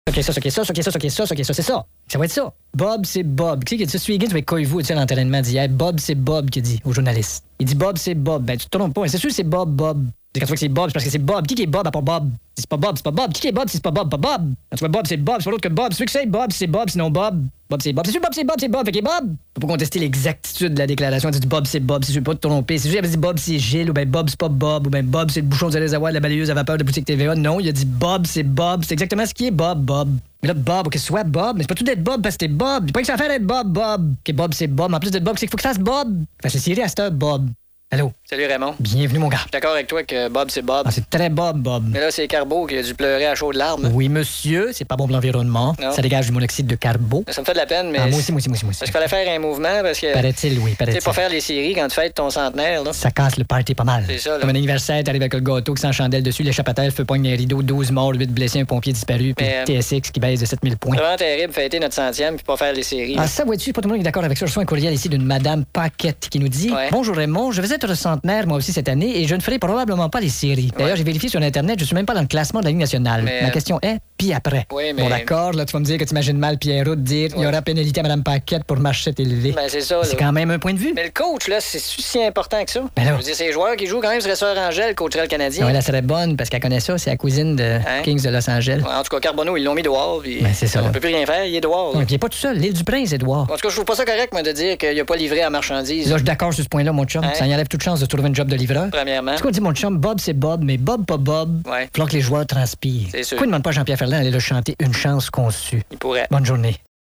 OK, ça, c'est ça. Ça va être ça. Bob, c'est Bob. Tu sais, qui a dit ça? Higgins avec Koivu, tu sais, à l'entraînement d'hier. Bob, c'est Bob qui dit aux journalistes. Il dit Bob, c'est Bob. Ben, tu te trompes pas. C'est sûr, c'est Bob. Quand tu vois que c'est Bob, c'est parce que c'est Bob. Qui est Bob à part Bob? C'est pas Bob. Qui est Bob si c'est pas Bob? Pas Bob. Quand tu vois Bob, c'est Bob. C'est pas l'autre que Bob. C'est sûr que c'est Bob, c'est Bob, sinon Bob. Bob, c'est Bob. C'est sûr, Bob, c'est Bob. Fait que Bob. Faut pas contester l'exactitude de la déclaration. Tu dis Bob, c'est Bob. C'est sûr, pas te tromper. C'est sûr, il avait dit Bob, c'est Gilles. Ou ben Bob, c'est pas Bob. Ou ben Bob, c'est le bouchon de réservoir de la balayeuse à vapeur de boutique TVA. Non, il a dit Bob, c'est Bob. C'est exactement ce qui est Bob. Mais là, Bob, que ce soit Bob, mais c'est pas tout d'être Bob parce que t'es Bob. C'est pas que ça fait d'être Bob. Ok, Bob, c'est Bob. En plus d'être Bob, c'est qu'il faut que ça fasse Bob. Fait que c'est Siri à cette heure, Bob. Allô? Salut Raymond. Bienvenue, mon gars. Je suis d'accord avec toi que Bob, c'est Bob. Ah, c'est très Bob. Mais là, c'est Carbo qui a dû pleurer à chaudes larmes. Oui, monsieur, c'est pas bon pour l'environnement. Non. Ça dégage du monoxyde de carbo. Ça me fait de la peine, mais. Ah, moi aussi. Parce qu'il fallait faire un mouvement, parce que. Paraît-il, oui, Tu sais, pas faire les séries quand tu fêtes ton centenaire, là. Ça casse le party pas mal. C'est ça, là. Comme un anniversaire, t'arrives avec le gâteau qui sent chandelle dessus, l'échappateur, feu pogne un rideau, 12 morts, 8 blessés, un pompier disparu, puis Mais, TSX qui baisse de 7000 points. C'est vraiment terrible, fêter notre centième puis pas faire les séries. Ah, ça, vois-tu, pas tout le monde est d'accord avec ça. Je reçois un courriel ici d'une madame Paquette qui nous dit Ouais. Bonjour Raymond, je vais être centenaire moi aussi cette année et je ne ferai probablement pas les séries. D'ailleurs, j'ai vérifié sur Internet, je suis même pas dans le classement de la Ligue nationale. Mais, Ma question est, puis après. Oui, mais. Bon, d'accord, là, tu vas me dire que tu imagines mal Pierrot dire il y aura pénalité à madame Paquette pour marchette élevée. Ben, c'est ça, là. C'est quand même un point de vue. Mais le coach, là, c'est si important que ça. Ben là. Je veux dire, c'est les joueurs qui jouent quand même sur Sœur Angèle, coacherait le Canadien. Ouais, elle serait bonne parce qu'elle connaît ça, c'est la cousine de Kings de Los Angeles. Ouais, en tout cas, Carbonneau, ils l'ont mis dehors, puis. Ben, c'est ça. On peut plus rien faire, il est dehors. Ouais, puis il est pas tout seul, l'île du Prince, Édouard. En tout cas, je trouve pas ça correct, moi, de dire qu'il a pas livré à marchandise. Là, je suis d'accord sur ce point-là, mon chum. Hein? Ça y enlève toute chance de trouver une job de livreur. Premièrement. C'est quoi, dit mon chum, Bob, c'est Bob, mais Bob, pas Bob. Ouais. Il faut que les joueurs transpirent. C'est sûr. Pourquoi il demande pas à Jean-Pierre Ferland d'aller le chanter Une chance conçue? Il pourrait. Bonne journée.